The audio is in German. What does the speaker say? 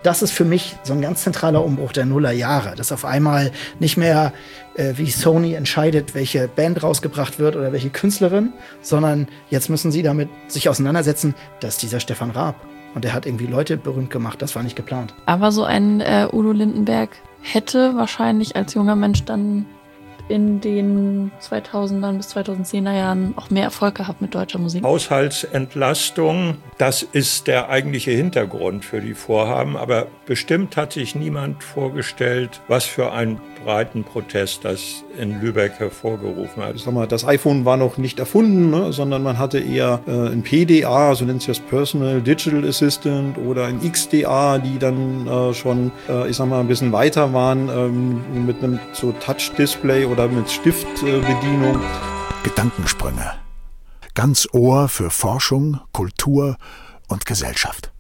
Das ist für mich so ein ganz zentraler Umbruch der Nullerjahre, dass auf einmal nicht mehr wie Sony entscheidet, welche Band rausgebracht wird oder welche Künstlerin, sondern jetzt müssen sie damit sich auseinandersetzen, dass dieser Stefan Raab. Und der hat irgendwie Leute berühmt gemacht, das war nicht geplant. Aber so ein Udo Lindenberg hätte wahrscheinlich als junger Mensch dann in den 2000er bis 2010er Jahren auch mehr Erfolg gehabt mit deutscher Musik. Haushaltsentlastung, das ist der eigentliche Hintergrund für die Vorhaben. Aber bestimmt hat sich niemand vorgestellt, was für einen breiten Protest das in Lübeck hervorgerufen hat. Ich sag mal, das iPhone war noch nicht erfunden, ne, sondern man hatte eher ein PDA, so nennt sich das Personal Digital Assistant, oder ein XDA, die dann schon, ich sag mal, ein bisschen weiter waren mit einem so Touch-Display oder mit Stiftbedienung. Gedankensprünge. Ganz Ohr für Forschung, Kultur und Gesellschaft.